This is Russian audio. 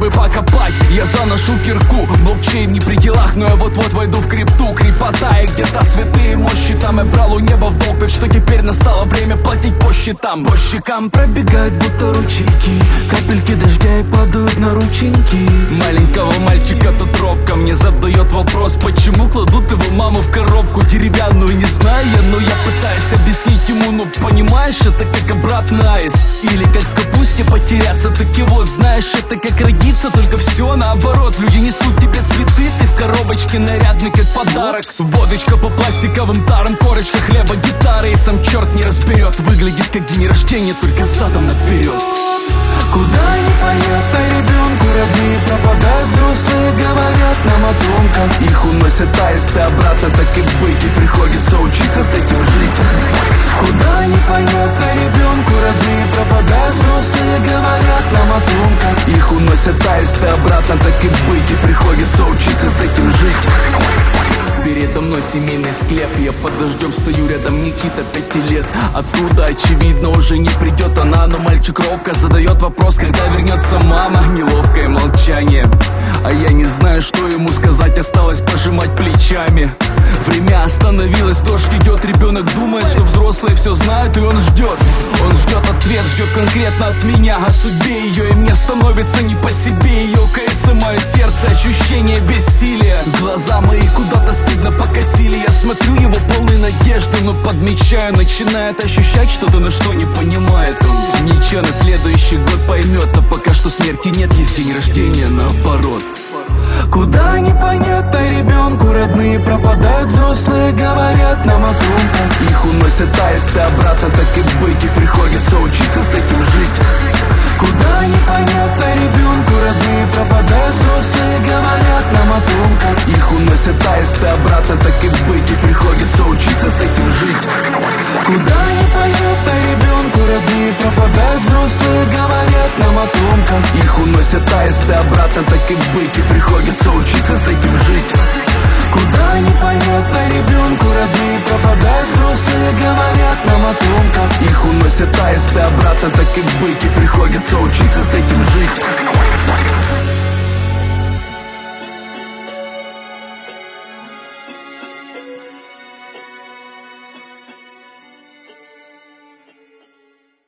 бы покопать. Я заношу кирку, блокчейн не при делах, но я вот-вот войду в крипту. Крепота и где-то святые мощи там. Я брал у неба в долг, так что теперь настало время платить по счетам. По щекам пробегают будто ручейки, капельки дождя и падают на рученьки. Маленького мальчика тут робко мне задает вопрос: почему кладут его маму в коробку деревянную? Не знаю я, но я пытаюсь объяснить ему. Ну понимаешь, это как обратный аист, или как в капусте потеряться. Таки вот, знаешь, это как родиться, только все наоборот. Люди несут тебе цветы, ты в коробочке нарядный как подарок. Водочка по пластиковым тарам, корочка хлеба, гитары, и сам черт не разберет. Выглядит как день рождения, только задом наперед. Куда непонятно ребенку, родные пропадают, взрослые говорят нам о том, как их уносят аисты обратно, так и быть, и приходится учиться с этим жить. Куда непонятно ребенку, родные пропадают, взрослые говорят нам о том, как их уносят аисты обратно, так и быть, и приходится учиться с этим жить. Передо мной семейный склеп, я под дождем стою, рядом Никита 5 лет. Оттуда, очевидно, уже не придет она, но мальчик робко задает вопрос, когда вернется мама. Неловкое молчание, а я не знаю, что ему сказать, осталось пожимать плечами. Время остановилось, дождь идет, ребенок думает, что взрослые все знают, и он ждет. Он ждет ответ, ждет конкретно от меня о судьбе ее, и мне становится не по себе. Ее кается мое сердце, ощущение бессилия. Глаза мои куда-то стыдно покосили. Я смотрю, его полный надежды, но подмечаю, начинает ощущать что-то, но что не понимает он. Ничего, на следующий год поймет, но пока что смерти нет, есть день рождения наоборот. Куда непонятно ребенку, родные пропадают, взрослые говорят нам о том, как их уносят аисты обратно, так и быть, и приходится учиться с этим жить. Куда непонятно ребенку, родные пропадают, взрослые говорят нам о том, как их уносят аисты обратно, так и быть, и приходится учиться с этим жить. Куда непонятно ребенку, родные пропадают, взрослые говорят нам о том, как их уносят аисты обратно, так и быть, и приходится учиться с этим жить. Куда непонятно ребенку, родные пропадают, взрослые говорят нам о том, как их уносят аисты обратно, так и быть, и приходится учиться с этим